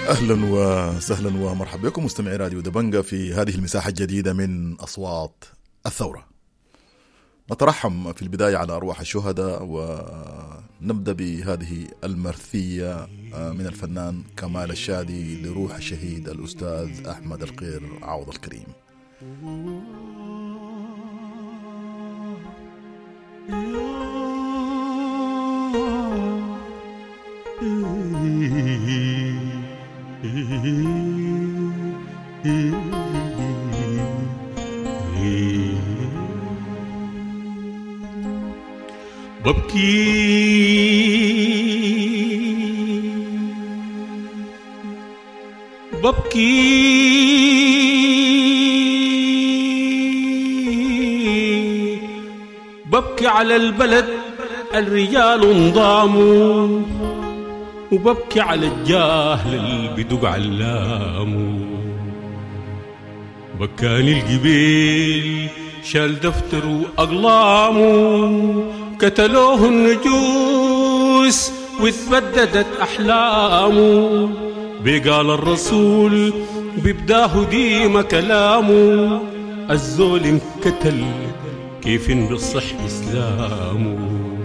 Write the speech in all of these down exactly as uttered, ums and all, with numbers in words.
أهلا وسهلا ومرحبا بكم مستمعي راديو دبنجة في هذه المساحة الجديدة من أصوات الثورة. نترحم في البداية على أرواح الشهداء ونبدأ بهذه المرثية من الفنان كمال الشادي لروح الشهيد الأستاذ أحمد القير عوض الكريم. ببكي ببكي ببكي على البلد الرجال انضاموا، وببكي على الجاهل اللي بدق علامه. بكاني الجبيل شال دفتر وأقلامه، قتلوه النجوس واتبددت أحلامه. بقال الرسول ببداه ديما كلامه، الزول انقتل كيف بصح إسلامه.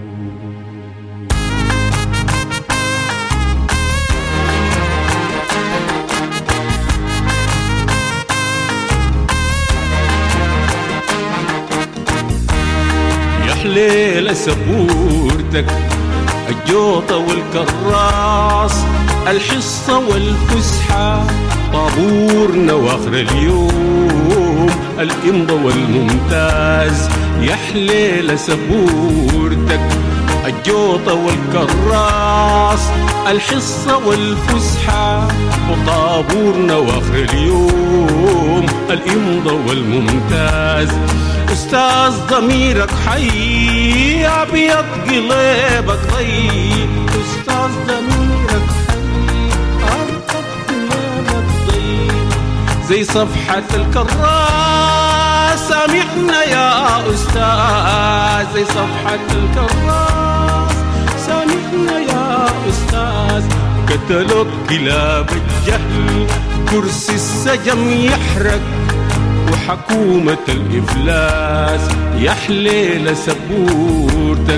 ليلة سبورتك الجوطة والكراس، الحصة والفسحة طابورنا واخر اليوم الإمضة والممتاز. يا حليلة سبورتك الجوطة والكراس، الحصة والفسحة وطابورنا واخر اليوم الإمضة والممتاز. أستاذ ضميرك حي أبيض قلبك ضي، أستاذ ضميرك حي أبيض قلبك ضي. زي صفحة الكراس سامحنا يا أستاذ، زي صفحة الكراس سامحنا يا أستاذ. قتلوك كلاب الجهل كرسي السجن يحرق وحكومة الإفلاس. يا حليلة سبورتك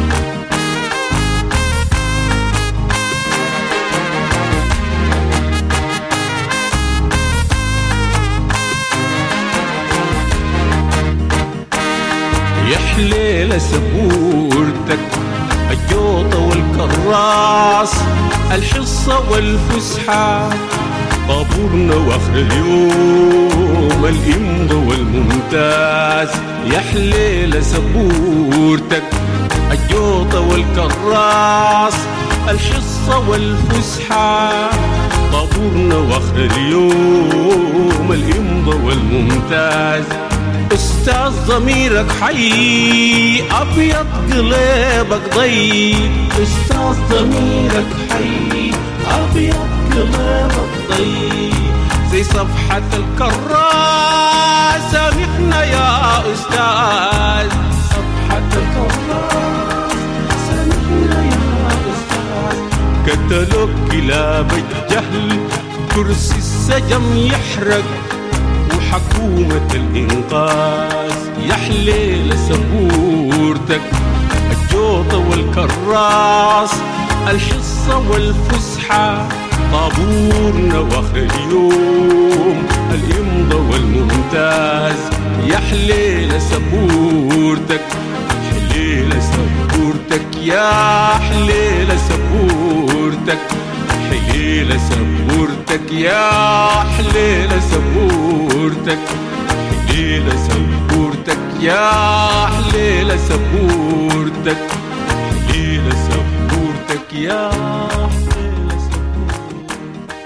يا حليلة سبورتك الجوطة والكراس، الحصة والفسحة طابورنا واخر اليوم الإمضة والممتاز. يا حليلة سبورتك الجوطة والكراس، الحصة والفسحة طابورنا واخر اليوم الإمضة والممتاز. أستاذ ضميرك حي أبيض قلبك ضي، أستاذ ضميرك حي أبيض قلبك ضي. زي صفحة الكراس سامحنا يا أستاذ، صفحة الكراس سامحنا يا أستاذ. قتلوك كلاب الجهل كرسي السجن يحرق وحكومة الإنقاذ. يا حليلة سبورتك الجوطة والكراس، الحصة والفسحة طابورنا واخر اليوم الإمضة والممتاز. يا حليلة سبورتك حليلة سبورتك يا حليلة سبورتك حليلة سبورتك يا حليلة سبورتك حليلة سبورتك يا حليلة سبورتك حليلة سبورتك يا حليلة سبورتك.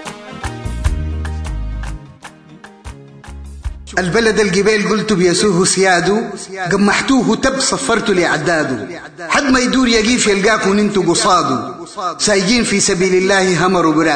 البلد الجبال قلت بيسوه سياده، قمحتوه تب صفرت لعداده. حد ما يدور يقيف يلقاكم انتو قصاده، سايجين في سبيل الله همروا براده.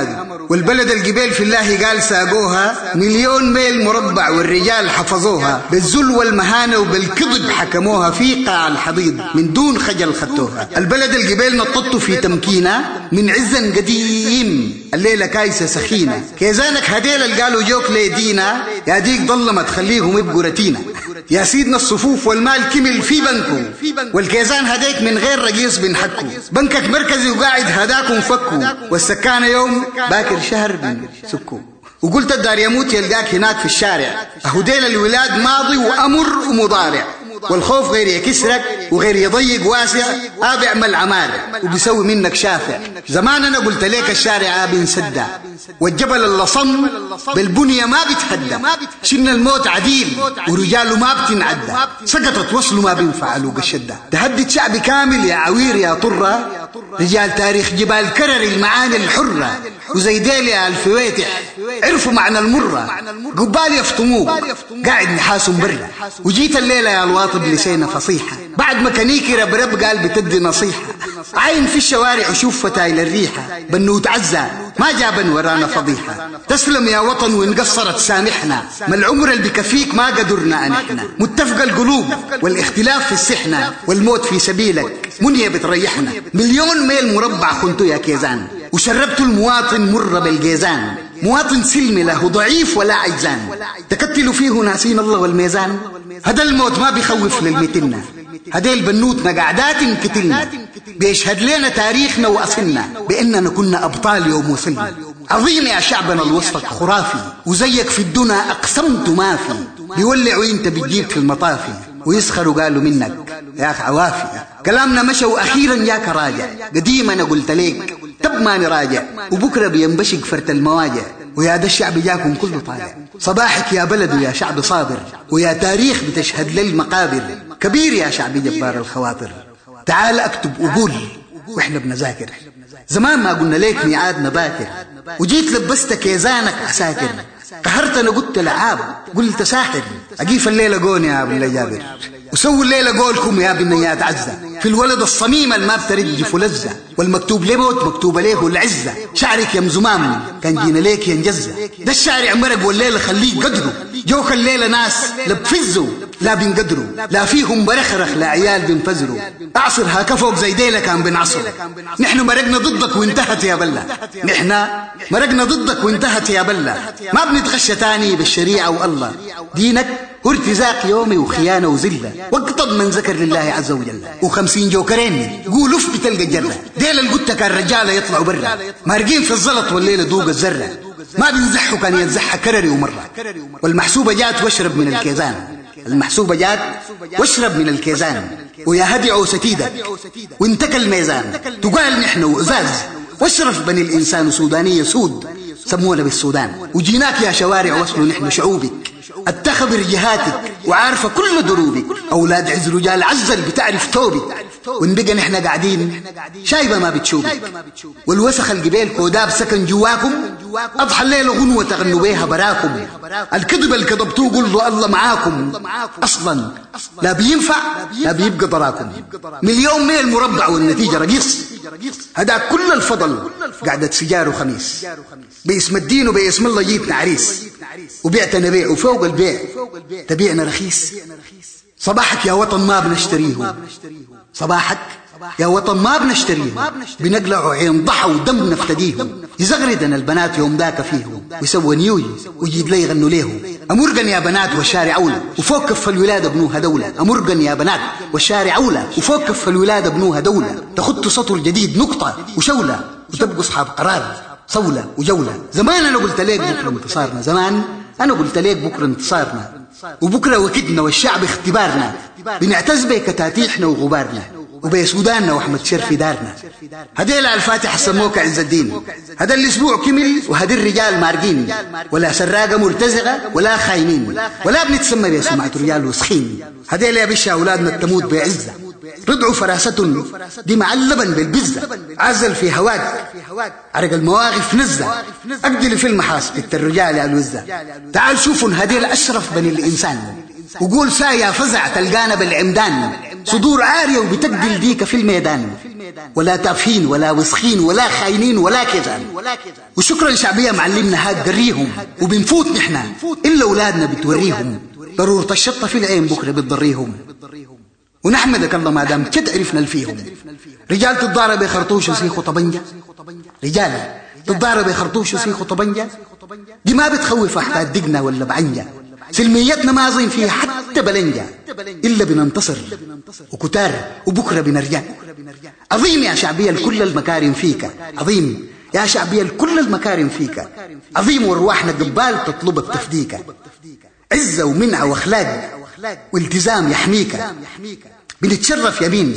والبلد الجبال في الله قال ساقوها مليون ميل مربع والرجال حفظوها بالذل والمهانة وبالكذب حكموها في قاع الحضيض من دون خجل خدتوها. البلد الجبال نططوا في تمكينة من عزا قديم الليلة كايسة سخينة. كيزانك هديل اللي قالوا جوك ليدينا يا ديك ظلمة تخليهم يبقوا رتينة. يا سيدنا الصفوف والمال كمل في بنكو والكيزان هديك من غير رقيص بنحكو. بنكك مركزي وقاعد هداكم فكو والسكانة يوم باكر شهر بنسكو. وقلت الدار يموت يلقاك هناك في الشارع. أهديل الولاد ماضي وأمر ومضارع والخوف غير يكسرك وغير يضيق واسع آب يعمل عمار وبيسوي منك شافع. زمان أنا قلت ليك الشارع آب انسدى والجبل اللي صم بالبنية ما بتهدى. شن الموت عديل ورجاله ما بتنعدى سقطت وصله ما بينفعلوا قشدة. تهدد شعب كامل يا عوير يا طرة رجال تاريخ جبال كرر المعاني الحرة وزي ديل يا الفويتح عرفوا معنى المرة قبال يفطموك قاعد نحاسهم برا. وجيت الليلة يا الواطب لسينا فصيحة بعد ما كنيكي رب رب قال بتدي نصيحة. عاين في الشوارع وشوف فتايل الريحة بنوت عزة ما جابن ورانا فضيحة. تسلم يا وطن وإن قصرت سامحنا ما العمر اللي بكفيك ما قدرنا أنحنا. متفق القلوب والاختلاف في السحنة والموت في سبيلك منية بتريحنا. مليون ميل مربع خنتو يا كيزان وشربت المواطن مر بالجيزان. مواطن سلمي له ضعيف ولا عجزان تكتلوا فيه ناسين الله والميزان. هذا الموت ما بيخوف للمتنة هذيل بنوتنا قعدات انكتلنا بيشهد لنا تاريخنا وأصلنا بأننا كنا أبطال يوم وصلنا. عظيم يا شعبنا الوصفك خرافي وزيك في الدنا أقسمت ما في. بيولعوا انت بتجيب في المطافي ويسخروا قالوا منك يا أخ عوافي. كلامنا مشى وأخيرا ياك راجع قديما أنا قلت ليك تب ما نراجع وبكرة بينبشق فرت المواجع. ويا ده الشعب جاكم كله طالع صباحك يا بلد ويا شعب صابر ويا تاريخ بتشهد للمقابر. كبير يا شعب جبار الخواطر تعال اكتب وقول واحنا بنذاكر. زمان ما قلنا ليك ميعادنا باكر وجيت لبستك كيزانك عساكر. قهرتنا قلت لعاب قلت ساحر. أجيف الليلة قون يا ابن جابر وسووا الليلة قولكم يا بنيات عزة. في الولد الصميم الما بترجف لزة والمكتوب ليه موت مكتوب عليه العزة. شعرك يا مزمام كان جينا ليك ينجزة. ده الشارع مرق والليلة خليه قدره جوك الليلة ناس لبفزوا لا بنقدروا لا فيهم برخرخ لا عيال بنفزروا. أعصر هاك فوق زي ديلة كان بنعصر. نحن مرقنا ضدك وانتهت يا بلة. نحن مرقنا ضدك وانتهت يا بلة. ما بنتغشى تاني بالشريعة والله. دينك هو ارتزاق يومي وخيانة وزلة واقطب من ذكر لله عز وجل. وخمسين جوكرين قولوا في بتلقى الجرة ديل القتة كان رجالة يطلعوا برا مارقين في الزلط والليلة دوق الزرة. ما بنزحوا كان يتزحى كرري ومرة. والمحسوبة جات واشرب من الكيزان. المحسوبة جات واشرب من الكيزان ويا هدي عوستيدك وانتك الميزان. تقال نحن وعزاز واشرف بني الإنسان سودانية سود سمونا بالسودان. وجيناك يا شوارع وصلوا نحن شعوبك اتخبر جهاتك وعارفة كل دروبك. أولاد عز رجال عزل بتعرف توبك وإن بقى نحن قاعدين شايبة ما بتشوبك. والوسخ الجبال كوداب سكن جواكم أضحى الليلة غنوة تغنوا بيها براكم. الكذب اللي كذبتوه قلوا الله معاكم أصلا لا بينفع لا بيبقى ضراكم. مليون ميل مربع والنتيجة رقيص. هذا كل الفضل قعدة سجار وخميس باسم الدين وباسم الله جيتنا عريس وبيعتنا بيع وفوق البيع تبيعنا رخيص. صباحك يا وطن ما بنشتريه صباحك يا وطن ما بنشتريه بنقلعوا عين ضحى ودم نفتديهم. يزغردنا البنات يوم ذاك فيهم ويسوى نيوي ويجيب لي يغنوا ليهم. أمرقن يا بنات والشارع أولى وفوق كف الولادة بنوها دولة. أمرقن يا بنات والشارع أولى وفوق كف الولادة بنوها دولة. تخط سطر جديد نقطة وشولة وتبقوا أصحاب قرار صولة وجولة. زمان أنا قلت ليك بكرة انتصارنا. زمان أنا قلت ليك بكرة انتصارنا وبكرة وكدنا والشعب اختبارنا. بنعتز بكتاتيحنا وغبارنا وبسوداننا وأحمد شرفي دارنا. هديل على الفاتحة سموك عز الدين. هذا الأسبوع كمل وهذا الرجال مارقين ولا سراقة مرتزقة ولا خاينين ولا بنتسمى بسمعة رجال وسخين. هديل يا بشا أولادنا التموت بعزة رضعوا فراسة دي معلبا بالبزة. عزل في هواك عرق المواقف نزة أقدل في المحاسب الرجال يا الوزة. تعال شوفوا هديل أشرف بني الإنسان وقول سايا فزع تلقانا بالعمدان. صدور عارية وبتقدل ديك في الميدان ولا تافهين ولا وسخين ولا خاينين ولا كذان. وشكرا شعبية معلمنا هاد قريهم وبنفوت نحنا إلا أولادنا بتوريهم ضرورة الشطة في العين بكرة بتضريهم. ونحمدك الله ما دام كد عرفنا الفيهم. رجال تتضارب بخرطوش وسيخ وطبنجة، رجال تتضارب بخرطوش وسيخ وطبنجة، دي ما بتخوف أحفاد دقنا ولا بعنجة. سلميتنا ما ظين فيها حتى بلنجة إلا بننتصر وكتار وبكرة بنرجع. عظيم يا شعبية الكل المكارم فيك، عظيم يا شعبية الكل المكارم فيك، عظيم وارواحنا قبال تطلب التفديك. عزة ومنعة واخلاق والتزام يحميك. بنتشرف يمين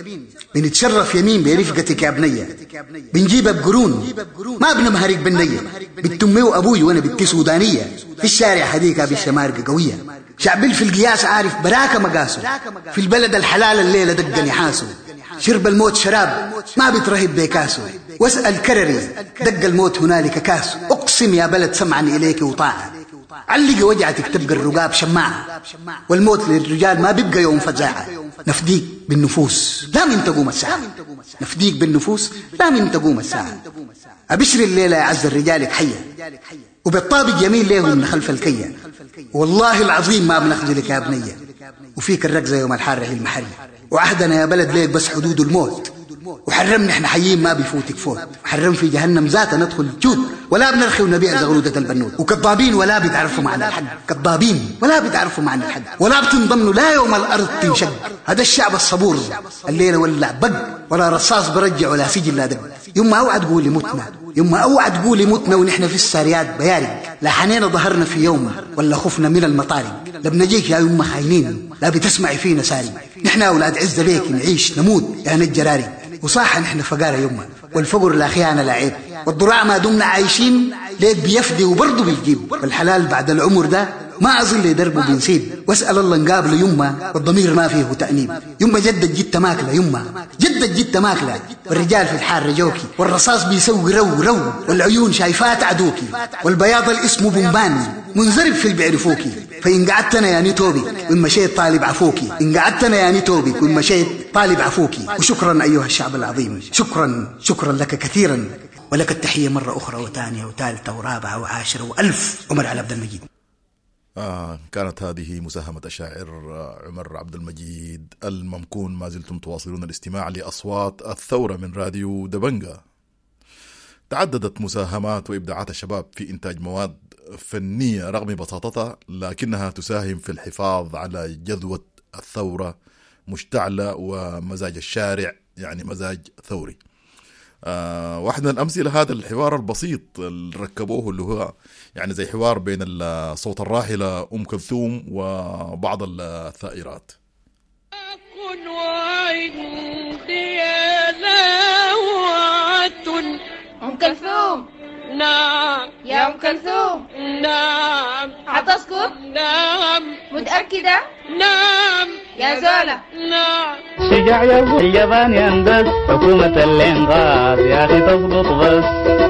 بنتشرف يمين برفقتك يا بنية. بنجيبها بقرون ما بنمهرك بالنية. بنت امي وابوي وانا بنت سودانية في الشارع حديقة بالشمارقة قوية. شعبي في القياس عارف براكة مقاسه، في البلد الحلال الليلة دق نحاسه. شرب الموت شراب ما بيترهب بكاسه، واسأل كرري دق الموت هنالك كاسه. اقسم يا بلد سمعا اليك وطاعة، علق وجعتك تبقى الرقاب شماعة. والموت للرجال ما بيبقى يوم فزاعة. نفديك بالنفوس لا من تقوم الساعة، نفديك بالنفوس لا من تقوم الساعة. أبشر الليلة يا عز الرجال حية، وبالطابق يمين ليهم من خلف الكية. والله العظيم ما بنخذلك يا بنية، وفيك الركزة يوم الحارة المحري. وعهدنا يا بلد ليك بس حدود الموت، وحرمنا احنا حيين ما بيفوتك فوت. حرم في جهنم ذاته ندخل جود ولا بنرخي ونبيع زغلودة البنود. وكذابين ولا بتعرفوا معنى الحق، كذابين ولا بتعرفوا معنى الحق، ولا بتنضمنوا لا يوم الأرض تنشق. هذا الشعب الصبور الليلة ولع بق، ولا رصاص برجع ولا سجل لا دق. يوم ما اوعى تقولي متنا، يوم ما اوعى تقولي متنا ونحن في الساريات بيارق. لا حنينا ظهرنا في يوم ولا خفنا من المطارق. لا بنجيك يا يوم خاينين لا بتسمعي فينا ساري. نحن أولاد عز بيك نعيش نموت يا نجراري. وصاحا نحن فقارة يوم، والفقر لا خيانة لا عيب. والضراع ما دمنا عايشين ليك بيفدي وبرضه بيجيب. والحلال بعد العمر ده ما أظن لي دربه بنسيب. واسأل الله نقابله يما والضمير ما فيه تأنيب. يما جدد جدت ماكلة، يما جدد جدت ماكلة. والرجال في الحار رجوكي، والرصاص بيسوي رو رو، والعيون شايفات عدوكي. والبياض الاسم بمبان منزرب في البيعرفوكي. فإن قعدتنا يا نتوبك وإن مشيت طالب عفوكي، إن قعدتنا يا نتوبك وإن مشيت طالب عفوكي. وشكرا أيها الشعب العظيم، شكرا شكرا لك كثيرا. ولك التحية مرة أخرى وثانية وثالثة ورابعة وعاشرة وألف. عمر علي عبد المجيد. آه كانت هذه مساهمة الشاعر عمر عبد المجيد الممكون. ما زلتم تواصلون الاستماع لأصوات الثورة من راديو دبنجة. تعددت مساهمات وإبداعات الشباب في إنتاج مواد فنية رغم بساطتها، لكنها تساهم في الحفاظ على جذوة الثورة مشتعلة ومزاج الشارع، يعني مزاج ثوري. آه واحد من الأمثلة هذا الحوار البسيط اللي ركبوه، اللي هو يعني زي حوار بين صوت الراحلة أم كلثوم وبعض الثائرات. أم كلثوم نعم يا أم كلثوم نعم. هتسكت؟ نعم. متأكدة؟ نعم. يا زولة؟ نعم. شجاع يا ابو اليابان يندس حكومة الانقاذ يا اخي تضبط بس.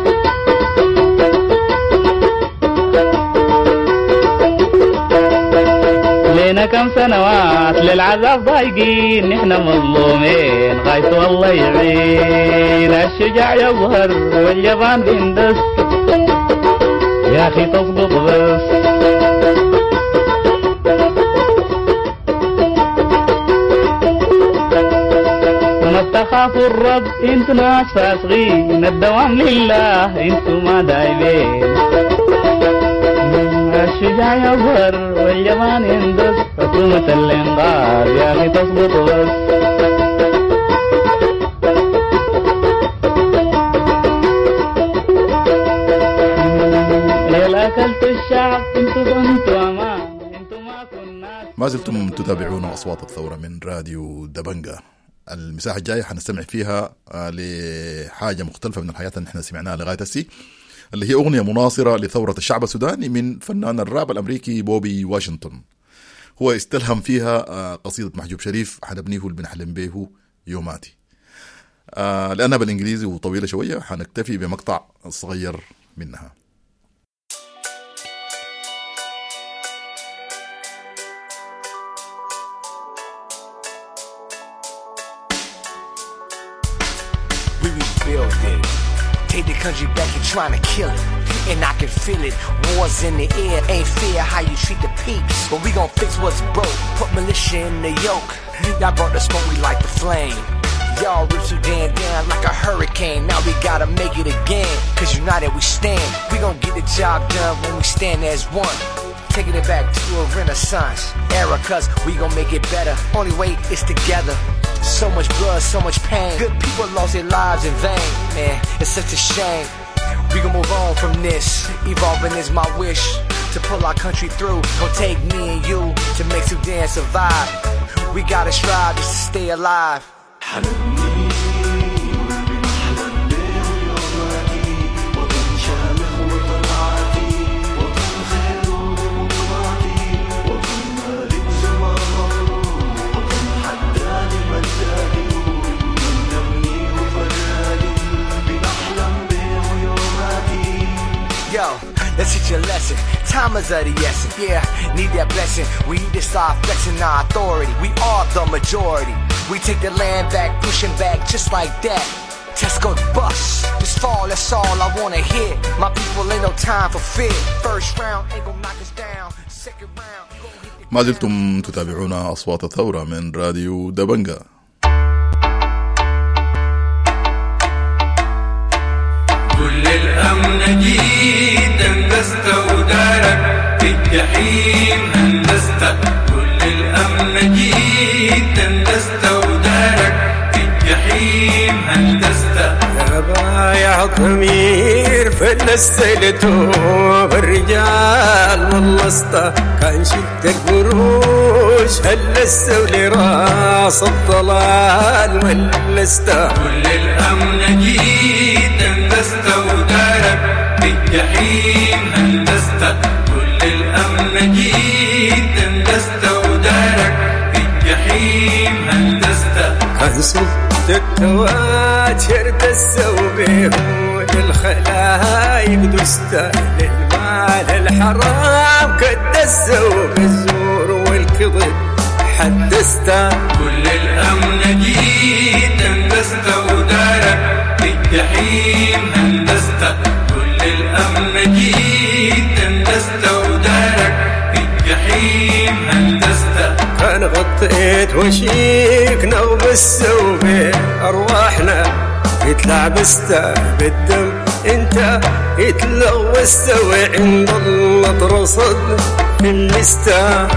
لينا كم سنوات للعذاب ضايقين، نحن مظلومين غايت والله يعين. الشجاع يظهر واليابان بيندس يا اخي تضبط بس. تخافوا الرب انتوا ناس فاسقين، الدوام لله انتوا ما دايبين. الشجاع يظهر واليابان يندس حكومة الانقاذ يا اخي تضبط بس. يا اكلتوا الشعب انتوا ظنتوا امان، انتوا ما كنا. ما زلتم تتابعون أصوات الثورة من راديو دبنجة. المساحة الجاية حنستمع فيها لحاجة مختلفة من الحياة اللي احنا سمعناها لغاية السي، اللي هي أغنية مناصرة لثورة الشعب السوداني من فنان الراب الأمريكي بوبي واشنطن. هو استلهم فيها قصيدة محجوب شريف حنبنيه اللي بنحلم به يوماتي. لأنها بالإنجليزي وطويلة شوية حنكتفي بمقطع صغير منها. rebuild it. Take the country back, you're trying to kill it. And I can feel it, wars in the air. Ain't fair how you treat the peeps. But we gon' fix what's broke, put militia in the yoke. Y'all brought the smoke, we light the flame. Y'all rip Sudan down like a hurricane. Now we gotta make it again, cause united we stand. We gon' get the job done when we stand as one. Taking it back to a renaissance era, cause we gon' make it better. Only way is together. So much blood, so much pain. Good people lost their lives in vain. Man, it's such a shame. We gon' move on from this. Evolving is my wish, to pull our country through. Gon' take me and you to make Sudan survive. We gotta strive just to stay alive. Yo, let's teach you a lesson. Time is of the essence. Yeah, need that blessing. We need to start flexing our authority. We are the majority. We take the land back, pushing back just like that. Tesco the bus. This fall, that's all I wanna hear. My people ain't no time for fear. First round ain't gonna knock us down. Second round, go hit the ما زلتم تتابعون أصوات الثورة من راديو دبنجا. كل الأمن جيت هندست ودارك في الجحيم هندست. كل الأمن جيت هندست ودارك في الجحيم هندست. يا بايع ضمير فلست لتوب الرجال والله كان شد القروش هلست ولراس الضلال ملست. كل الأمن جيت هندست ودارك في الجحيم هندست. كل الأمن جيت هندست ودارك في الجحيم هندست. كان صوت التواتر دسوا بيهود الخلايق دست. للمال الحرام كدسوا بالزور والكذب حدست. كل الأمن جيت هندست ودارك في الجحيم هندست. كل الأمن جيت هندست ودارك في الجحيم هندست. كان غطيت وشيكنا وبسوا بأرواحنا يتلعبست بالدم انت يتلوست وعند الله ترصد في اللستة.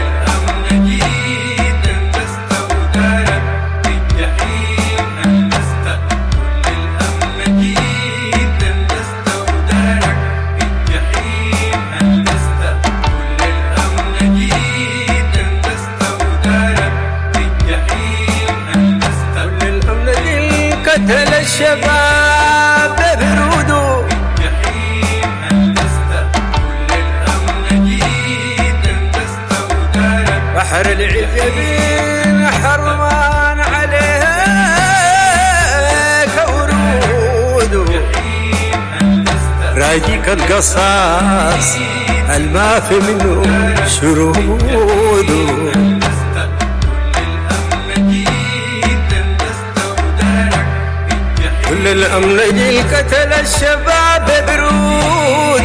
قتل الشباب برودو الجحيم هندست. كل الأمن جيت هندست ودارك. بحر العجبين حرمان عليك ورودو الجحيم هندست. راجيك القصاص الما في منه شرودو. كل الأمن جي قتل الشباب برود.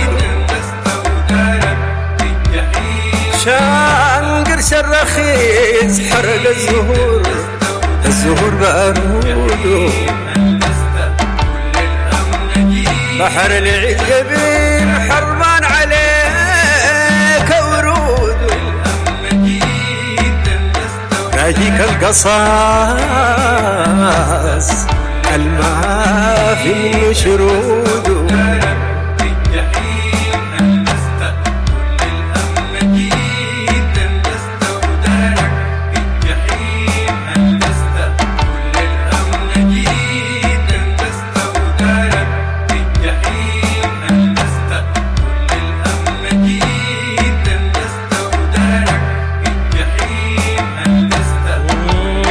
شان قرش الرخيص حرق الزهور الزهور بارود. بحر العجبين حرمان عليك ورود. راجيك القصاص الما في منه شرود.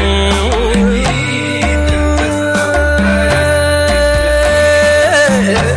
Yeah.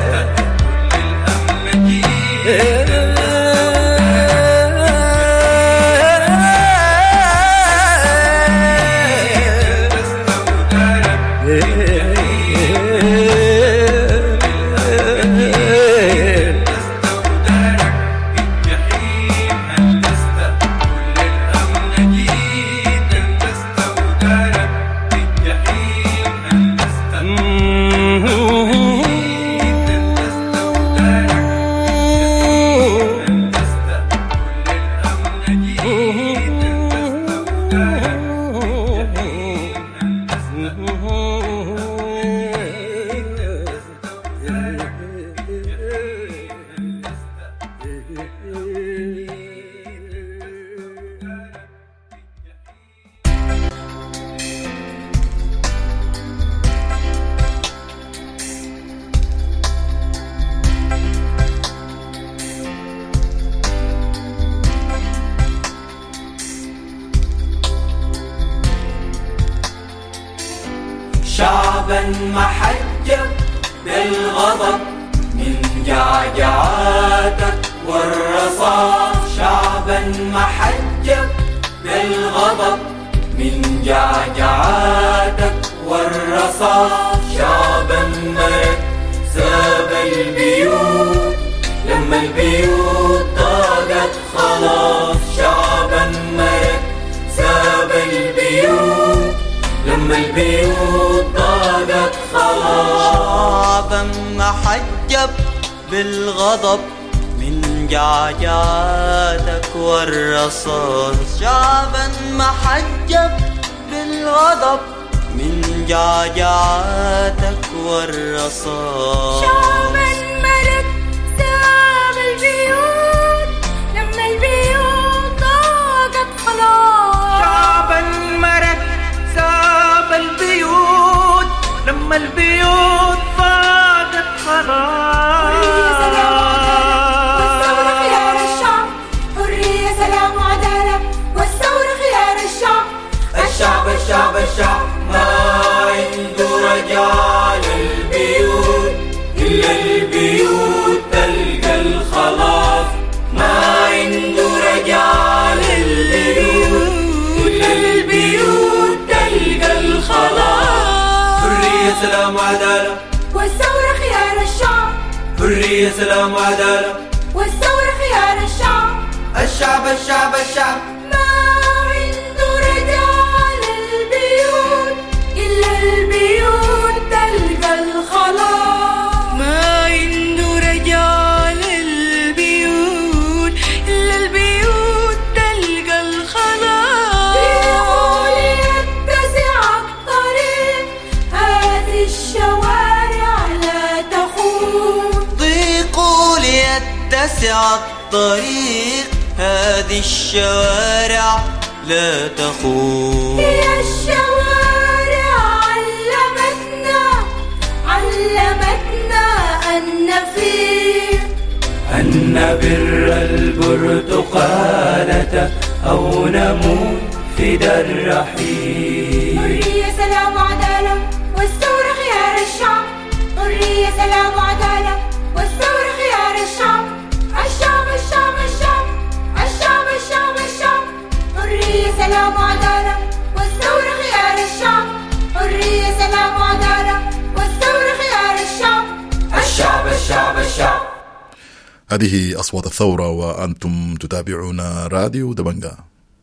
محجب بالغضب من جعجعاتك والرصاص. شعبا محجب بالغضب من جعجعاتك والرصاص. شعبا مرق ساب البيوت لما البيوت ضاقت خلاص. شعبا مرق ساب البيوت لما البيوت ضاقت خلاص. شعبا محجب بالغضب من جعجعاتك والرصاص. شعبا محجب بالغضب من جعجعاتك والرصاص. شعبا مرق ساب البيوت لما البيوت ضاقت خلاص. شعبا مرق ساب البيوت لما البيوت ضاقت خلاص. والثورة خيار الشعب. حرية سلام وعدالة والثورة خيار الشعب. الشعب الشعب الشعب ما عنده رجال البيوت إلا البيوت تلقى الخلاص. ما عنده رجال البيوت إلا البيوت تلقى الخلاص. حرية سلام وعدالة والثورة خيار الشعب. حرية سلام وعدالة والثورة خيار الشعب. الشعب الشعب الشعب ما عنده رجال البيوت إلا البيوت تلقى الخلاص. ما عنده رجال البيوت إلا البيوت تلقى الخلاص. بيقول يتسع الطريق هذه الشوارع لا تخون. ضيقوا ليتسع الطريق هذه الشوارع لا تخون. هي الشوارع علمتنا علمتنا أن نفيق. أن نبر البرتقالة أو نموت في در الرحيل. حرية سلام وعدالة والثورة خيار الشعب. حرية سلام وعدالة والثورة خيار الشعب. الشعب الشعب الشعب الشعب الشعب الشعب. حرية سلام وعدالة والثورة خيار الشعب. حرية سلام وعدالة والثورة خيار الشعب. الشعب الشعب الشعب. هذه أصوات الثورة وأنتم تتابعون راديو دبنجا.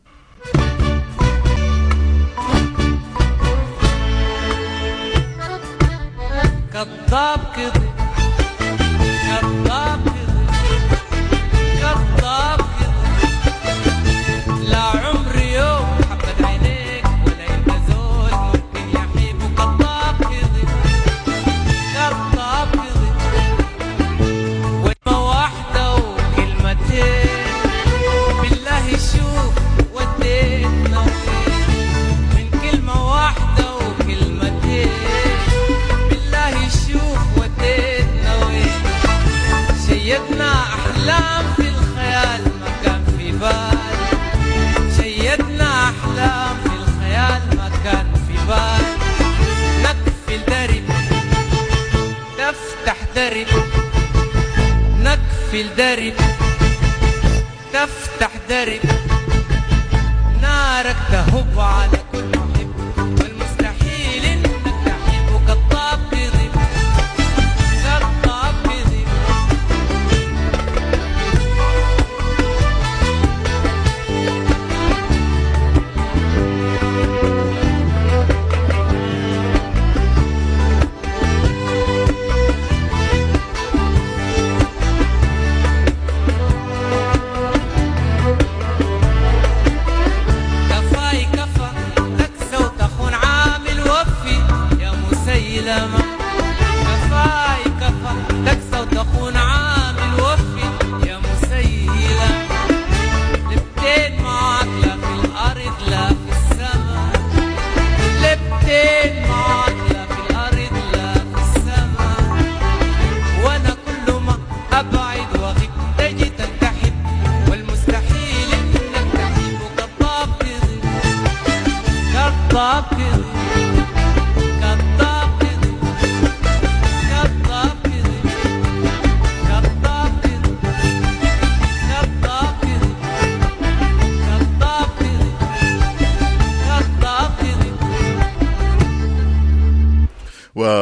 كذاب كذب كذاب كذب كذاب كذب. لا عمري يوم حبت عينيك ولا يبقى زول ممكن يحيب. كذاب كذب كذاب كذب. وكلمة واحدة وكلمتين بالله شوف وديتنا فين. من كلمة واحدة وكلمتين شوف وديتنا وين. شيدنا أحلام في الخيال ما كان في بال. شيدنا أحلام في الخيال ما كان في بال. نكفي الدرب تفتح درب. نكفي الدرب تفتح درب. نارك تهب على كل محب والمستحيل إنك تحب. كذاب كذب كذاب كذب. كفاي كفا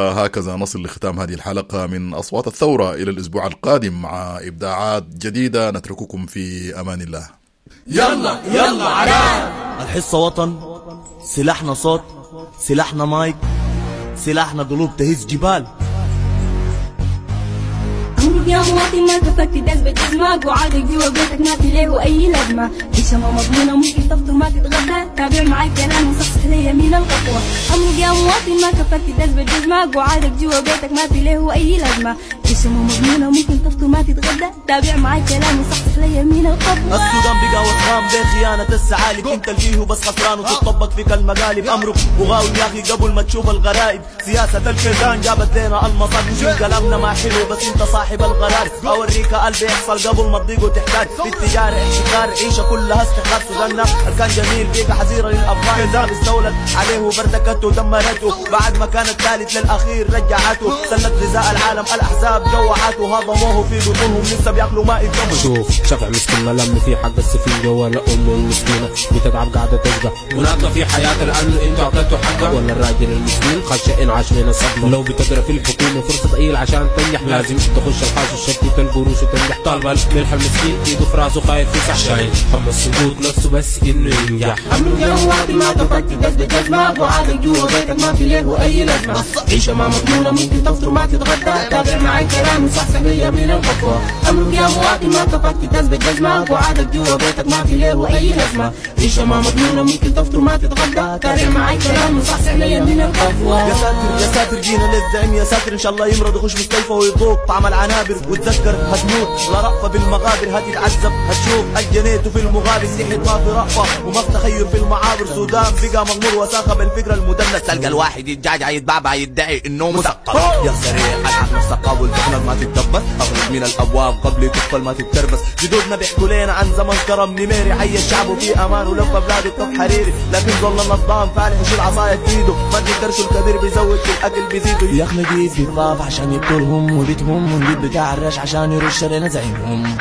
وهكذا نصل لختام هذه الحلقة من أصوات الثورة. إلى الأسبوع القادم مع إبداعات جديدة، نترككم في أمان الله. يلا يلا على الحصة وطن، سلاحنا صوت، سلاحنا مايك، سلاحنا قلوب تهز جبال. أمرك يا مواطن ما كفاك تداس بجسمك، وعادك جوا بيتك ما في له أي لازمة. عيشة ما مضمونة ممكن تفطر ما تتغدى، تابع معاي كلام وصحصح لي يمين الخطوة. أمرك يا مواطن ما كفاك تداس بجسمك، وعادك جوا بيتك ما في له أي لازمة. عيشة ما مضمونة ممكن تفطر ما تتغدى، تابع معاي كلام وصحصح لي يمين الخطوة. السودان بقى وسخان بخيانة السعالب، انت الفيه بس خسران وتطبق فيك المقالب. أمرك وغاوي يا أخي قبل ما تشوف الغرائب، سياسة الفيضان جابت لنا المصاب. نشوف كلامنا ما حلو بس انت صاحب القرار، اوريك قلبي يحصل قبل ما تضيق وتحتاج. التجارة احتكار عيشة كلها استحقاق. سوداننا كان جميل بيقى حزيرة للأبطال، كذاب استولت عليه وبرتكته ودمرته. بعد ما كان الثالث للأخير رجعته، سلت غذاء العالم الأحزاب جوعته. هضموه في بطونهم لسه بياكلوا ماء الدم. شوف شفع مسكين لم في حق السفين جوا الأم المسكينة بتتعب قاعدة تشقى وناقة في حياة لأنه انت اعطيته حقها. ولا الراجل المسكين خش انعاش من الصدمة. لو بتقرا في الحكومة فرصة قليل عشان تنجح، لازم تخش الحاش الشكل القروش وتنجح. طالب الملح المسكين ايده في راسه خايف يسح، شايل هم السقوط نفسه بس انه ينجح. أمرك يا مواطن ما تفكر دس بجسمك، وعادك جوا بيتك ما في له أي لازمة. عيشة ما مضمونة ممكن تفطر ما تتغدى، تابع معي كلام وصحصح لي يمين الخطوة. أمرك يا مواطن ما تفكر دس بجسمك، وعادك جوا بيتك ما في له أي لازمة. عيشة ما مضمونة ممكن تفطر ما تتغدى، تابع معي كلام وصحصح لي يمين الخطوة. يا ساتر يا ساتر جينا للزعيم يا ساتر، ان شاء الله يمرض يخش مستشفى ويذوق طعم العنابر. وتذكر هتموت لا رأفة بالمغابر، هتتعذب هتشوف الجنيت في المغابر. سحت ما في رأفة وما في تخير في المعابر. سودان بقى مغمور وساخة بالفكرة المدنس، تلقى الواحد يتجعجع يتبعبع يدعي انه مثقف. يا سريع الحق نفسك والدخلة ما تتدبس، اغلق من الابواب قبل تقفل ما تتربس. جدودنا بيحكوا لنا عن زمن كرم نميري، حي الشعب في امان ولف بلاده كف حريري. لكن ظل النظام فالح يشيل عصاية في ايده، ما تقدرش الكبير بيزود في الاكل بيزيده. يا اخي نجيب بيطاف عشان يقتلهم وبيتهم، ونجيب بتاع الرش عشان يرش لنا زعيمهم.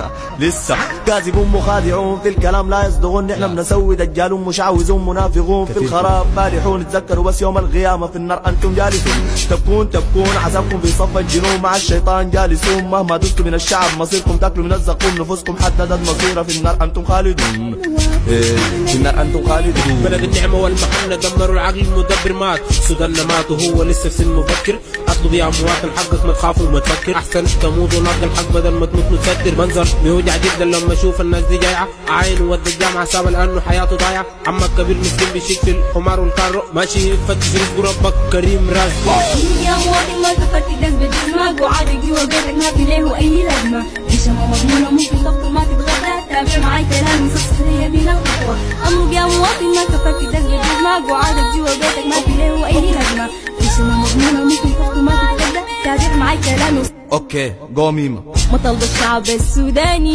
لسه كاذبون مخادعون في الكلام لا يصدقون، احنا بنسوي دجالون مشعوذون منافقون في الخراب فالحون. تذكروا بس يوم القيامة في النار انتم جالسون، تبكون تبكون عذابكم في صف الجنون مع الشيطان جالسون. مهما دستوا من الشعب مصيركم تاكلوا من الزقوم، نفوسكم حددت مصيرة في النار انتم خالدون. إيه في النار انتم خالدون. بلد النعمة والمحنة دمروا العقل المدبر مات، سوداننا مات وهو لسه في سن مفكر. اطلب يا مواطن حقك ما تخاف وما تفكر، احسن تموت ونقل الحق بدل ما تموت متستر. منظر بيوجع جدا لما اشوف الناس دي جايعة، عاين وود الجامعة ساب لانه حياته ضايعة. عمك كبير مسكين بيشيك في الحمار والكارو، ماشي يفتش رزق ربك كريم رازق. يا مواطن ما تفكر دس بجسمك، وعادك جوا بيتك ما في له أي لازمة. عيشة ما مضمونة ممكن تفطر ما تتغدى، تابع معي كلام وصحصح لي يمين الخطوة. أمرك يا مواطن ما تفكر دس بجسمك، وعادك جوا بيتك ما في له أي لازمة. عيشة ما مضمونة ممكن تفطر ما تتغدى، تابع معي كلام. اوكي جو ميمة. مطالب الشعب السوداني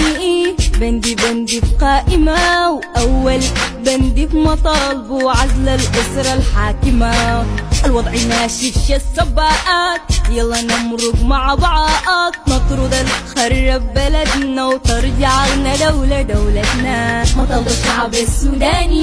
بندي بندي في قائمة، وأول بندي في مطالبه عزل الأسرة الحاكمة. الوضع ماشي في السباقات، يلا نمرق مع بعض، نطرد الخرب بلدنا وترجع لنا دولة دولتنا. مطالب الشعب السوداني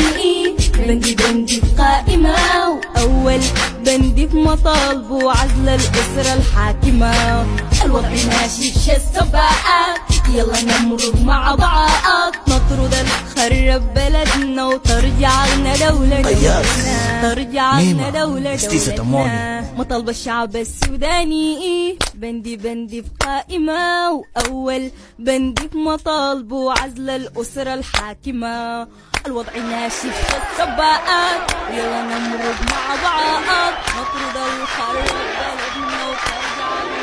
بندي بندي في قائمة، وأول بندي في مطالبه عزل الأسرة الحاكمة. الوضع ماشي في السباقات، يلا نمرق مع بعض، نطرد الخرب بلدنا وترجع لنا دولة دولتنا. ترجع لنا دولة دولتنا. مطالب الشعب السوداني بندي بندي في قائمة، وأول بندي في مطالبه عزل الأسرة الحاكمة. الوضع ناشف في السباقات، يلا نمرق مع بعض، نطرد الخرب بلدنا وترجع